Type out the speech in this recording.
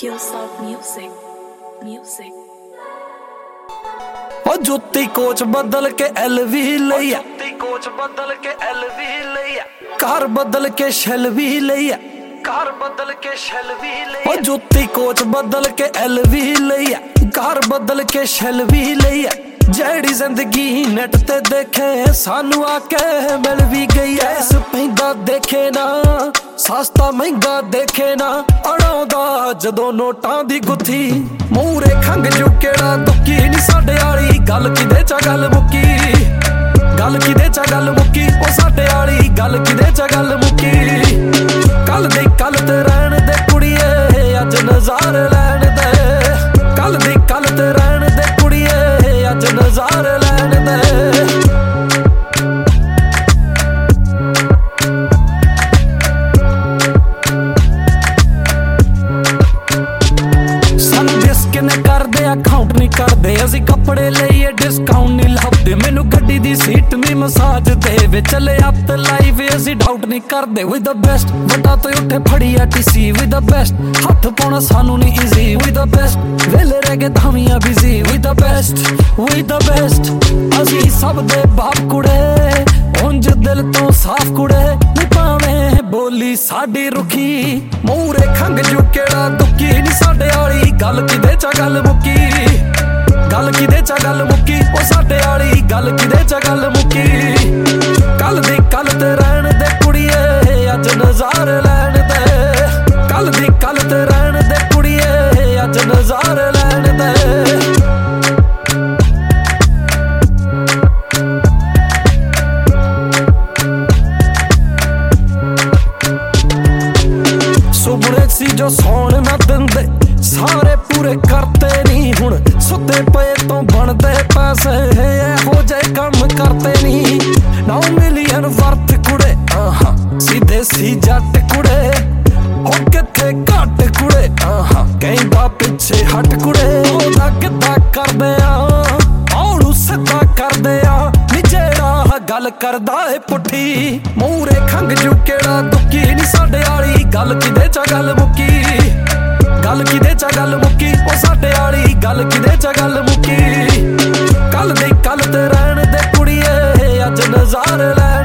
Pure Sound Music. ਉਹ ਜੁੱਤੀ coach ਬਦਲ ਕੇ LV ਲਈ ਆ, ਜੁੱਤੀ ਕੋਚ ਬਦਲ ਕੇ LV ਲਈ ਆ, ਕਾਰ ਬਦਲ ਕੇ ਸ਼ੈਲ ਵੀ ਲਈ ਆ, ਕਾਰ ਬਦਲ ਕੇ ਸ਼ੈਲ ਵੀ ਲਈ ਆ। ਉਹ ਜੁੱਤੀ ਕੋਚ ਬਦਲ ਕੇ LV ਲਈ ਆ, ਕਾਰ ਬਦਲ ਕੇ ਸ਼ੈਲ ਵੀ ਲਈ ਆ। ਜਿਹੜੀ ਜ਼ਿੰਦਗੀ ਨੈਟ ਤੇ ਦੇਖੇ ਸਾਨੂੰ ਆ ਕੇ ਮਿਲ ਵੀ ਗਈ ਐ। ਇਸ ਪੈਂਦਾ ਦੇਖੇ ਨਾ ਸਸਤਾ ਮਹਿੰਗਾ ਦੇਖੇ ਨਾ, ਅੜਾਉਂਦਾ ਜਦੋਂ ਨੋਟਾਂ ਦੀ ਗੁੱਥੀ ਮੂਹਰੇ ਖੰਗ ਜੂ ਕਿਹੜਾ ਦੁੱਕੀ ਨੀ ਸਾਡੇ ਵਾਲੀ ਗੱਲ ਕਿਦੇ ਚ ਗੱਲ ਮੁੱਕੀ, ਗੱਲ ਕਿਦੇ ਚ ਗੱਲ ਮੁੱਕੀ। ਉਹ ਸਾਡੇ ਵਾਲੀ ਗੱਲ ਕਿਦੇ ਚ ਗੱਲ ਮੁੱਕੀ। ਕੱਲ ਦੀ ਕੱਲ ਤੇ ਰਹਿਣ ਦੇ ਕੁੜੀਏ ਅੱਜ ਨਜ਼ਾਰੇ ਲੈਣ ਦੇ, ਕੱਲ ਦੀ ਕੱਲ ਤੇ ਰਹਿਣ ਦੇ ਕੁੜੀਏ ਅੱਜ ਨਜ਼ਾਰੇ ਲੈਣ ਦੇ। ਕਰਦੇ ਅਕਾਊਂਟ ਨਹੀਂ ਕਰਦੇ ਅਸੀਂ ਕੱਪੜੇ ਲਈਏ ਡਿਸਕਾਊਂਟ ਨਹੀਂ ਲੱਭਦੇ। ਮੈਨੂੰ ਗੱਡੀ ਦੀ ਸੀਟ ਨਹੀਂ ਮਸਾਜ ਦੇ ਵਿੱਚ ਚੱਲੇ ਹੱਥ ਲਾਈਵ ਅਸੀਂ ਡਾਊਟ ਨਹੀਂ ਕਰਦੇ। ਵਿਦ ਦਾ ਬੈਸਟ ਵੱਡਾ ਤੋਂ ਉੱਠੇ ਫੜੀ TC ਵਿਦ ਦਾ ਬੈਸਟ ਹੱਥ ਪਾਉਣਾ ਸਾਨੂੰ ਨਹੀਂ ਈਜ਼ੀ। ਵਿਦ ਦਾ ਬੈਸਟ ਵੇਲੇ ਰਹਿ ਕੇ ਧਾਵੀਆਂ ਬਿਜ਼ੀ। ਵਿਦ ਦਾ ਬੈਸਟ ਅਸੀਂ ਸਭ ਦੇ ਬਾਪ ਕੁੜੇ ਉਂਝ ਦਿਲ ਤੋਂ ਸਾਫ਼ ਕੁੜੇ ਨੀ ਭਾਵੇਂ ਬੋਲੀ ਸਾਡੀ ਰੁਖੀ ਮੂਹਰੇ ਖੰਗ ਜੂ ਕਿਹੜਾ ਦੁੱਕੀ ਨੀ ਸਾਡੇ ਵਾਲੀ ਗੱਲ ਕਿਦੇ ਚ ਗੱਲ ਮੁੱਕੀ, ਗੱਲ ਕਿਦੇ ਚ ਗੱਲ ਮੁੱਕੀ। ਉਹ ਸਾਡੇ ਵਾਲੀ ਗੱਲ ਕਿਦੇ ਚ ਗੱਲ ਮੁੱਕੀ। ਕੱਲ ਦੀ ਕੱਲ ਤੇ ਰਹਿਣ ਦੇ ਕੁੜੀਏ ਅੱਜ ਨਜ਼ਾਰੇ ਲੈਣ ਦੇ, ਕੱਲ ਦੀ ਕੱਲ ਤੇ ਰਹਿਣ ਦੇ ਕੁੜੀਏ ਅੱਜ ਨਜ਼ਾਰੇ ਲੈਣ ਦੇ। ਸੁਪਨੇ ਸੀ ਜੋ ਸੌਣ ਨਾ ਦਿੰਦੇ ਸਾਰੇ ਪੂਰੇ ਕਰਤੇ ਨਹੀਂ, ਹੁਣ ਸੁੱਤੇ ਪਏ ਤੋਂ ਬਣਦੇ ਪੈਸੇ ਇਹੋ ਜਿਹੇ ਕੰਮ ਕਰਤੇ ਨਹੀਂ। 9 ਮਿਲੀਅਨ ਵਰਥ ਕੁੜੇ ਸਿੱਧੇ ਸੀ ਜੱਟ ਕੁੜੇ ਉਹ ਕਿੱਥੇ ਘੱਟ ਕੁੜੇ ਕਹਿੰਦਾ ਪਿੱਛੇ ਹਟ ਕੁੜੇ। ਉਹਦਾ ਕਿੱਦਾਂ ਕਰਦੇ ਆ ਉਹਨੂੰ ਸਿੱਧਾ ਕਰਦੇ ਆ ਨੀ ਜਿਹੜਾ ਗੱਲ ਕਰਦਾ ਏ ਪੁੱਠੀ ਮੂਹਰੇ ਖੰਗ ਜੂ ਕਿਹੜਾ ਦੁੱਕੀ ਨੀ ਸਾਡੇ ਵਾਲੀ ਗੱਲ ਕਿਦੇ ਚ ਗੱਲ ਮੁੱਕੀ, ਗੱਲ ਕਿਦੇ ਚ ਗੱਲ ਮੁੱਕੀ। ਉਹ ਸਾਡੇ ਵਾਲੀ ਗੱਲ ਕਿਦੇ ਚ ਗੱਲ ਮੁੱਕੀ। ਕੱਲ ਦੀ ਕੱਲ ਤੇ ਰਹਿਣ ਦੇ ਕੁੜੀਏ ਅੱਜ ਨਜ਼ਾਰੇ ਲੈ